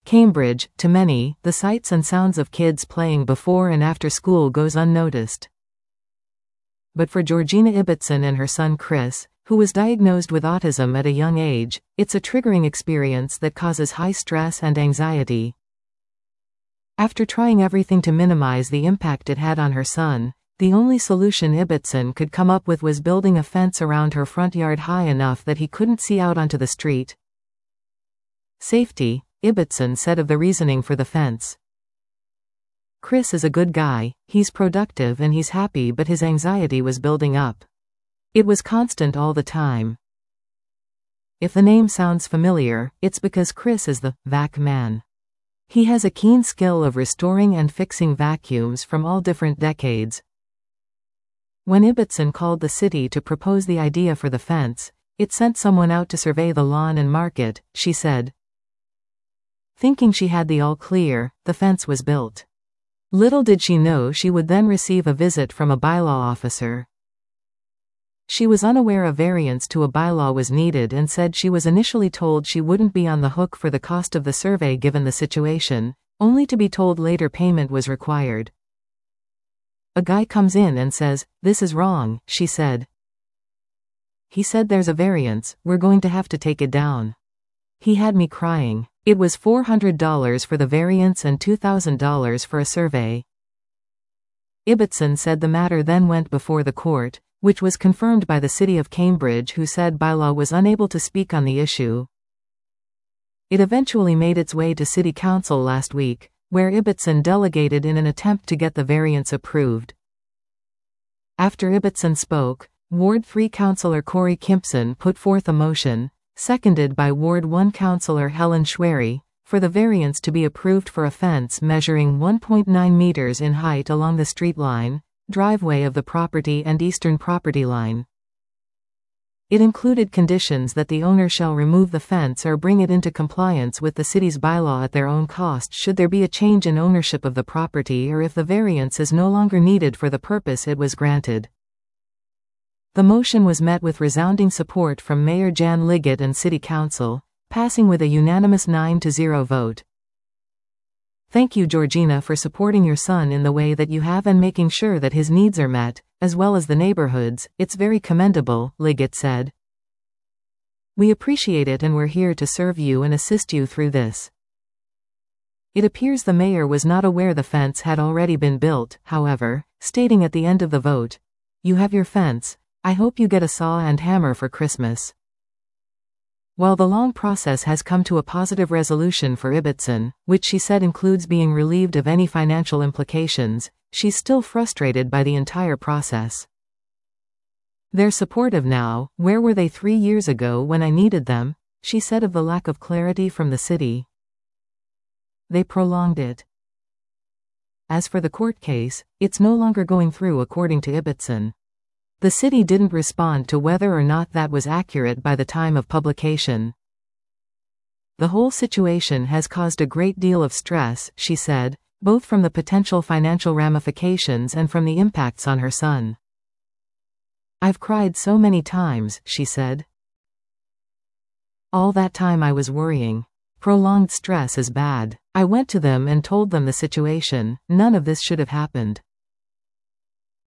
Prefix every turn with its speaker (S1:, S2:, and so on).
S1: Cambridge, to many, the sights and sounds of kids playing before and after school goes unnoticed. But for Georgina Ibbotson and her son Chris, who was diagnosed with autism at a young age, it's a triggering experience that causes high stress and anxiety. After trying everything to minimize the impact it had on her son, the only solution Ibbotson could come up with was building a fence around her front yard high enough that he couldn't see out onto the street. Safety, Ibbotson said of the reasoning for the fence. Chris is a good guy, he's productive and he's happy, but his anxiety was building up. It was constant all the time. If the name sounds familiar, it's because Chris is the vac man. He has a keen skill of restoring and fixing vacuums from all different decades. When Ibbotson called the city to propose the idea for the fence, it sent someone out to survey the lawn and mark it, she said. Thinking she had the all clear, the fence was built. Little did she know she would then receive a visit from a bylaw officer. She was unaware a variance to a bylaw was needed and said she was initially told she wouldn't be on the hook for the cost of the survey given the situation, only to be told later payment was required. A guy comes in and says, "This is wrong," she said. He said, "There's a variance, we're going to have to take it down." He had me crying. It was $400 for the variance and $2,000 for a survey. Ibbotson said the matter then went before the court, which was confirmed by the City of Cambridge, who said bylaw was unable to speak on the issue. It eventually made its way to City Council last week, where Ibbotson delegated in an attempt to get the variance approved. After Ibbotson spoke, Ward 3 Councillor Corey Kimpson put forth a motion, seconded by Ward 1 Councillor Helen Schwery, for the variance to be approved for a fence measuring 1.9 meters in height along the street line, driveway of the property and eastern property line. It included conditions that the owner shall remove the fence or bring it into compliance with the city's bylaw at their own cost should there be a change in ownership of the property or if the variance is no longer needed for the purpose it was granted. The motion was met with resounding support from Mayor Jan Liggett and City Council, passing with a unanimous 9-0 vote. Thank you, Georgina, for supporting your son in the way that you have and making sure that his needs are met, as well as the neighborhoods. It's very commendable, Liggett said. We appreciate it and we're here to serve you and assist you through this. It appears the mayor was not aware the fence had already been built, however, stating at the end of the vote, "You have your fence. I hope you get a saw and hammer for Christmas." While the long process has come to a positive resolution for Ibbotson, which she said includes being relieved of any financial implications, she's still frustrated by the entire process. "They're supportive now, where were they 3 years ago when I needed them?" she said of the lack of clarity from the city. They prolonged it. As for the court case, it's no longer going through according to Ibbotson. The city didn't respond to whether or not that was accurate by the time of publication. "The whole situation has caused a great deal of stress," she said, both from the potential financial ramifications and from the impacts on her son. "I've cried so many times," she said. "All that time I was worrying. Prolonged stress is bad. I went to them and told them the situation, none of this should have happened.